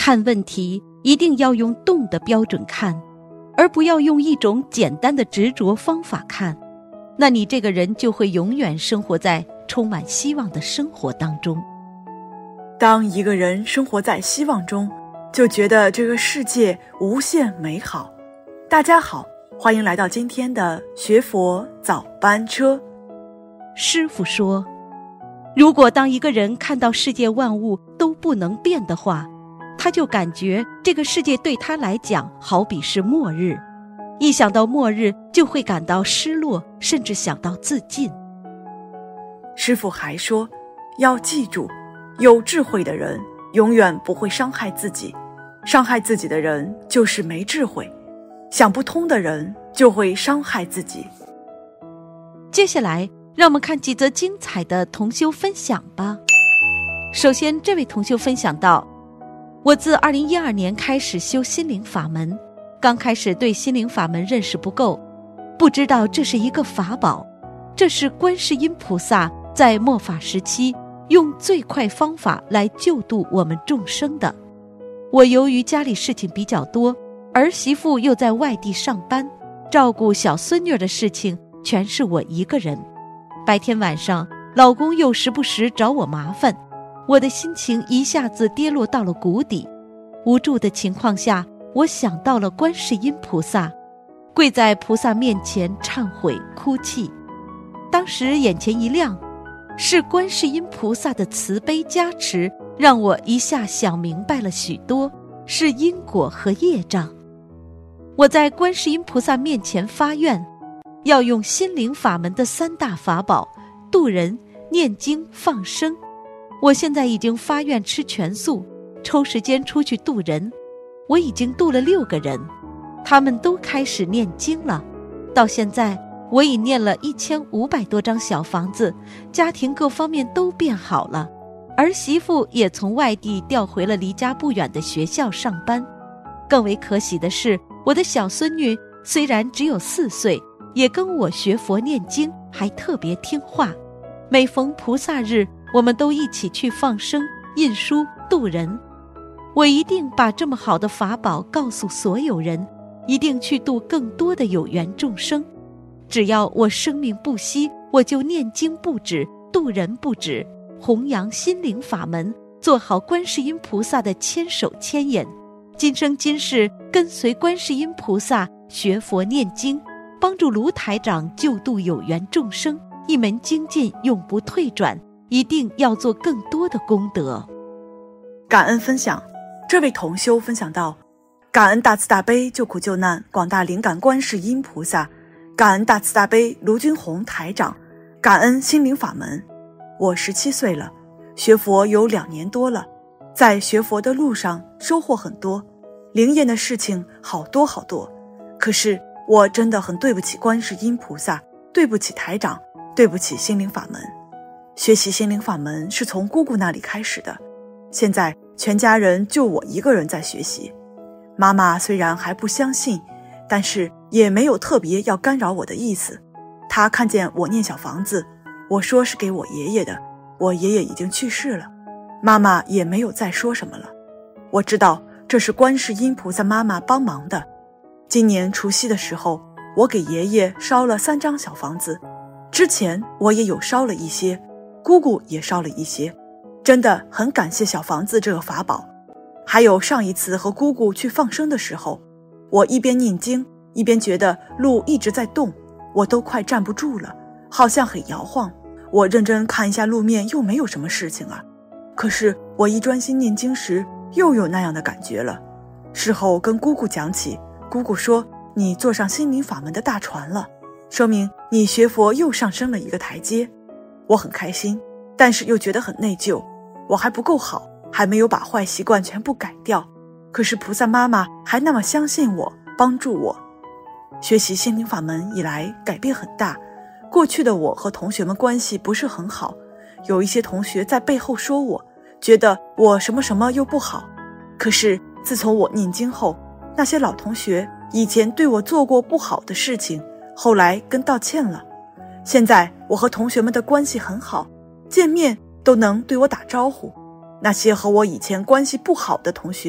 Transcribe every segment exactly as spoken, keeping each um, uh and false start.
看问题一定要用动的标准看，而不要用一种简单的执着方法看，那你这个人就会永远生活在充满希望的生活当中。 当一个人生活在希望中，就觉得这个世界无限美好。大家好，欢迎来到今天的学佛早班车。 师父说，如果当一个人看到世界万物都不能变的话，他就感觉这个世界对他来讲好比是末日，一想到末日就会感到失落，甚至想到自尽。 师父还说，要记住，有智慧的人永远不会伤害自己，伤害自己的人就是没智慧，想不通的人就会伤害自己。 接下来让我们看几则精彩的同修分享吧。首先，这位同修分享到，我自二零一二年开始修心灵法门，刚开始对心灵法门认识不够，不知道这是一个法宝，这是观世音菩萨在末法时期用最快方法来救度我们众生的。我由于家里事情比较多，儿媳妇又在外地上班，照顾小孙女的事情全是我一个人，白天晚上老公又时不时找我麻烦，我的心情一下子跌落到了谷底。无助的情况下，我想到了观世音菩萨，跪在菩萨面前忏悔哭泣。当时眼前一亮，是观世音菩萨的慈悲加持，让我一下想明白了许多，是因果和业障。我在观世音菩萨面前发愿，要用心灵法门的三大法宝度人、念经、放生。我现在已经发愿吃全素，抽时间出去度人。我已经度了六个人，他们都开始念经了。到现在我已念了一千五百多张小房子，家庭各方面都变好了，儿媳妇也从外地调回了离家不远的学校上班。更为可喜的是，我的小孙女虽然只有四岁，也跟我学佛念经，还特别听话。每逢菩萨日，我们都一起去放生、印书、度人。我一定把这么好的法宝告诉所有人，一定去度更多的有缘众生。只要我生命不息，我就念经不止，度人不止，弘扬心灵法门，做好观世音菩萨的千手千眼。今生今世跟随观世音菩萨学佛念经，帮助卢台长救度有缘众生，一门精进永不退转，一定要做更多的功德。 感恩分享，这位同修分享到，感恩大慈大悲救苦救难广大灵感观世音菩萨，感恩大慈大悲卢军宏台长，感恩心灵法门。我十七岁了，学佛有两年多了，在学佛的路上收获很多，灵验的事情好多好多。可是我真的很对不起观世音菩萨，对不起台长，对不起心灵法门。学习心灵法门是从姑姑那里开始的，现在全家人就我一个人在学习。妈妈虽然还不相信，但是也没有特别要干扰我的意思。她看见我念小房子，我说是给我爷爷的，我爷爷已经去世了，妈妈也没有再说什么了。我知道这是观世音菩萨妈妈帮忙的。今年除夕的时候，我给爷爷烧了三张小房子，之前我也有烧了一些，姑姑也烧了一些，真的很感谢小房子这个法宝。还有上一次和姑姑去放生的时候，我一边念经一边觉得路一直在动，我都快站不住了，好像很摇晃。我认真看一下路面，又没有什么事情啊。可是我一专心念经时，又有那样的感觉了。事后跟姑姑讲起，姑姑说，你坐上心灵法门的大船了，说明你学佛又上升了一个台阶。我很开心，但是又觉得很内疚，我还不够好，还没有把坏习惯全部改掉。可是菩萨妈妈还那么相信我，帮助我。学习心灵法门以来改变很大，过去的我和同学们关系不是很好，有一些同学在背后说我，觉得我什么什么又不好。可是自从我念经后，那些老同学以前对我做过不好的事情，后来跟道歉了。现在我和同学们的关系很好，见面都能对我打招呼。那些和我以前关系不好的同学，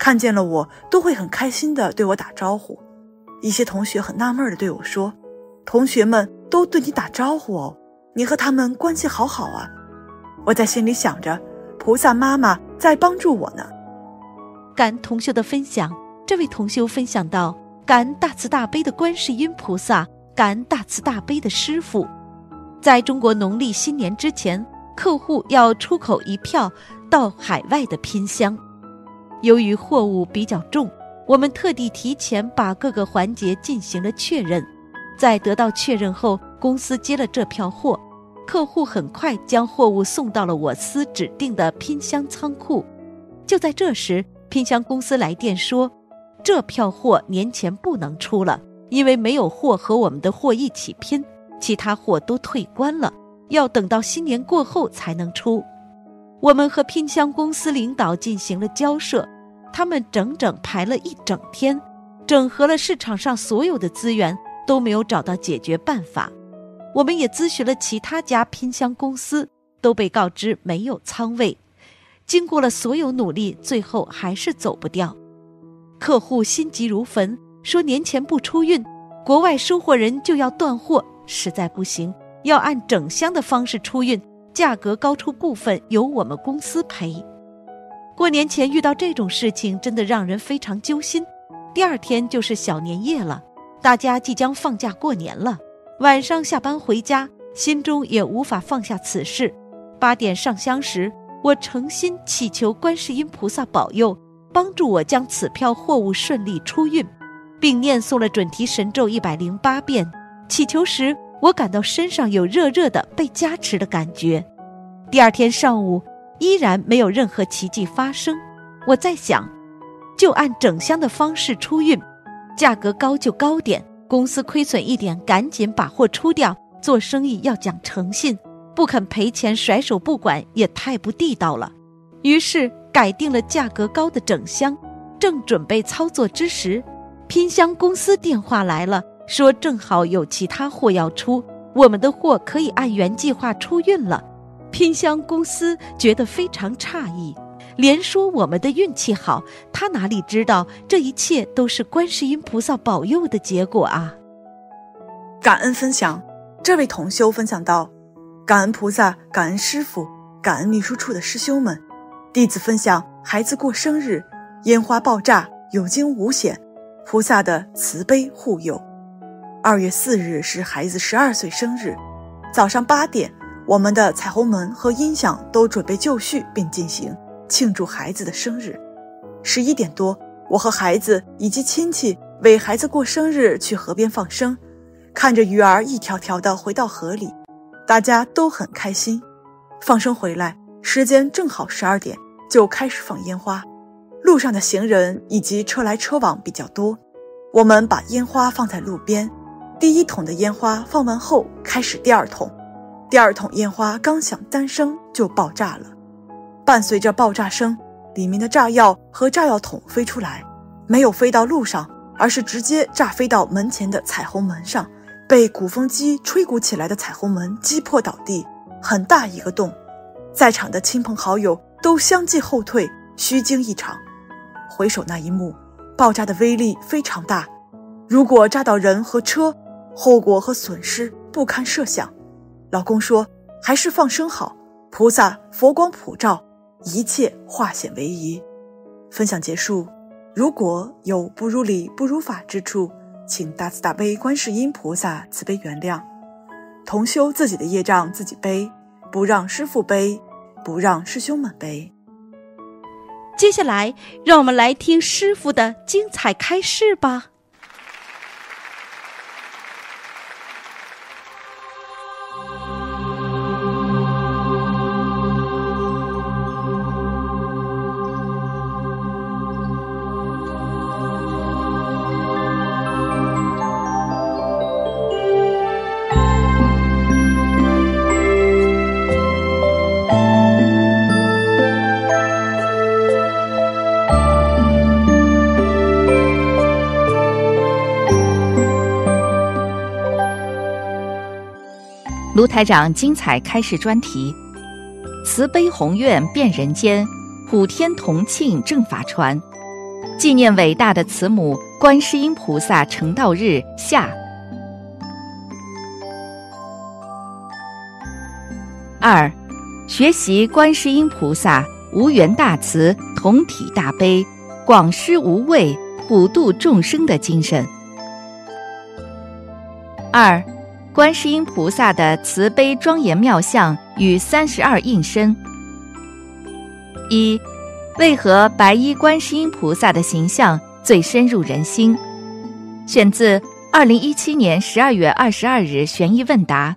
看见了我都会很开心地对我打招呼。一些同学很纳闷地对我说，同学们都对你打招呼哦，你和他们关系好好啊。我在心里想着，菩萨妈妈在帮助我呢。 感恩同修的分享，这位同修分享到，感恩大慈大悲的观世音菩萨，感恩大慈大悲的师父。在中国农历新年之前，客户要出口一票到海外的拼箱，由于货物比较重，我们特地提前把各个环节进行了确认。在得到确认后，公司接了这票货，客户很快将货物送到了我司指定的拼箱仓库。就在这时，拼箱公司来电说，这票货年前不能出了，因为没有货和我们的货一起拼，其他货都退关了，要等到新年过后才能出。我们和拼箱公司领导进行了交涉，他们整整排了一整天，整合了市场上所有的资源，都没有找到解决办法。我们也咨询了其他家拼箱公司，都被告知没有仓位。经过了所有努力，最后还是走不掉。客户心急如焚，说年前不出运，国外收货人就要断货，实在不行，要按整箱的方式出运，价格高出部分由我们公司赔。过年前遇到这种事情，真的让人非常揪心。第二天就是小年夜了，大家即将放假过年了，晚上下班回家，心中也无法放下此事。八点上香时，我诚心祈求观世音菩萨保佑，帮助我将此票货物顺利出运，并念诵了准提神咒一百零八遍。祈求时，我感到身上有热热的被加持的感觉。第二天上午，依然没有任何奇迹发生。我在想，就按整箱的方式出运，价格高就高点，公司亏损一点赶紧把货出掉，做生意要讲诚信，不肯赔钱甩手不管也太不地道了。于是改定了价格高的整箱。正准备操作之时，拼箱公司电话来了，说正好有其他货要出，我们的货可以按原计划出运了。拼箱公司觉得非常诧异，连说我们的运气好，他哪里知道这一切都是观世音菩萨保佑的结果啊！ 感恩分享，这位同修分享到，感恩菩萨，感恩师父，感恩秘书处的师兄们。弟子分享孩子过生日，烟花爆炸，有惊无险，菩萨的慈悲护佑。二月四日是孩子十二岁生日，早上八点，我们的彩虹门和音响都准备就绪并进行，庆祝孩子的生日。十一点多，我和孩子以及亲戚为孩子过生日去河边放生，看着鱼儿一条条的回到河里，大家都很开心。放生回来，时间正好十二点，就开始放烟花。路上的行人以及车来车往比较多，我们把烟花放在路边。第一桶的烟花放完后，开始第二桶。第二桶烟花刚响单声就爆炸了，伴随着爆炸声，里面的炸药和炸药桶飞出来，没有飞到路上，而是直接炸飞到门前的彩虹门上，被鼓风机吹鼓起来的彩虹门击破倒地，很大一个洞。在场的亲朋好友都相继后退，虚惊一场。回首那一幕，爆炸的威力非常大，如果炸到人和车，后果和损失不堪设想。老公说，还是放生好，菩萨佛光普照，一切化险为夷。分享结束，如果有不如理不如法之处，请大慈大悲观世音菩萨慈悲原谅。同修自己的业障自己背，不让师父背，不让师兄们背。 接下来让我们来听师父的精彩开示吧。 卢台长精彩开示专题：慈悲宏愿遍人间，普天同庆正法传。 纪念伟大的慈母观世音菩萨成道日下。二，学习观世音菩萨无缘大慈、同体大悲、广施无畏、普度众生的精神。二，观世音菩萨的慈悲庄严妙相与三十二应身。一，为何白衣观世音菩萨的形象最深入人心？选自二零一七年十二月二十二日悬疑问答。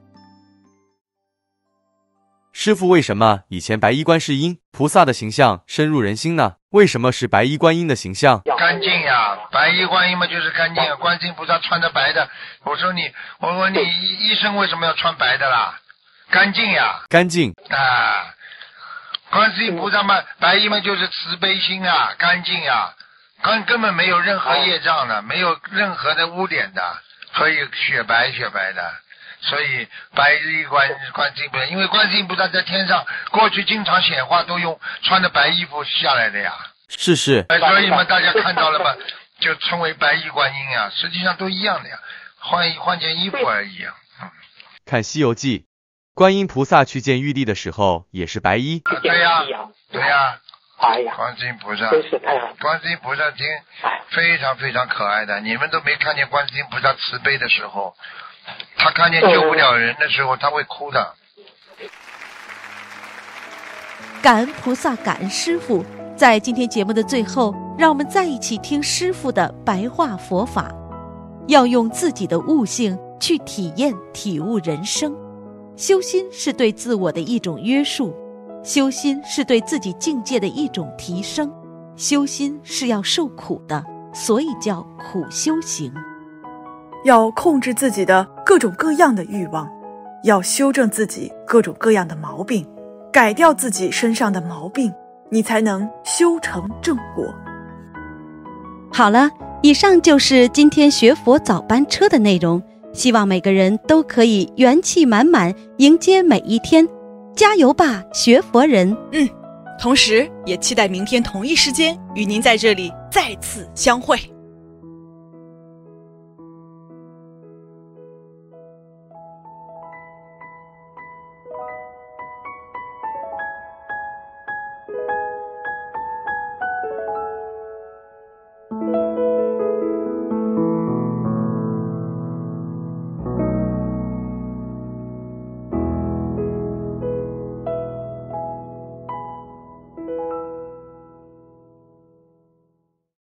师父，为什么以前白衣观世音菩萨的形象深入人心呢？为什么是白衣观音的形象？ 干净呀，白衣观音嘛就是干净啊。观世音菩萨穿着白的，我说你，我问你，医生为什么要穿白的啦？干净呀， 干净啊。观世音菩萨嘛，白衣嘛就是慈悲心啊，干净呀，根根本没有任何业障的，没有任何的污点的，所以雪白雪白的。所以白衣观观世音菩萨，因为观世音菩萨在天上过去经常显化都用穿着白衣服下来的呀。 是是。 所以嘛，大家看到了嘛，就称为白衣观音啊，实际上都一样的呀，换换件衣服而已啊。嗯、 看《西游记》，观音菩萨去见玉帝的时候也是白衣。 啊、对呀，对呀。 哎呀， 观世音菩萨， 真是太好。 观世音菩萨经非常非常可爱的，你们都没看见观世音菩萨慈悲的时候。他看见救不了人的时候，他会哭的。 感恩菩萨，感恩师父。在今天节目的最后，让我们再一起听师父的白话佛法，要用自己的悟性去体验体悟人生。修心是对自我的一种约束，修心是对自己境界的一种提升，修心是要受苦的，所以叫苦修行。 要控制自己的各种各样的欲望，要修正自己各种各样的毛病，改掉自己身上的毛病，你才能修成正果。 好了，以上就是今天学佛早班车的内容，希望每个人都可以元气满满迎接每一天，加油吧，学佛人！ 嗯，同时也期待明天同一时间与您在这里再次相会。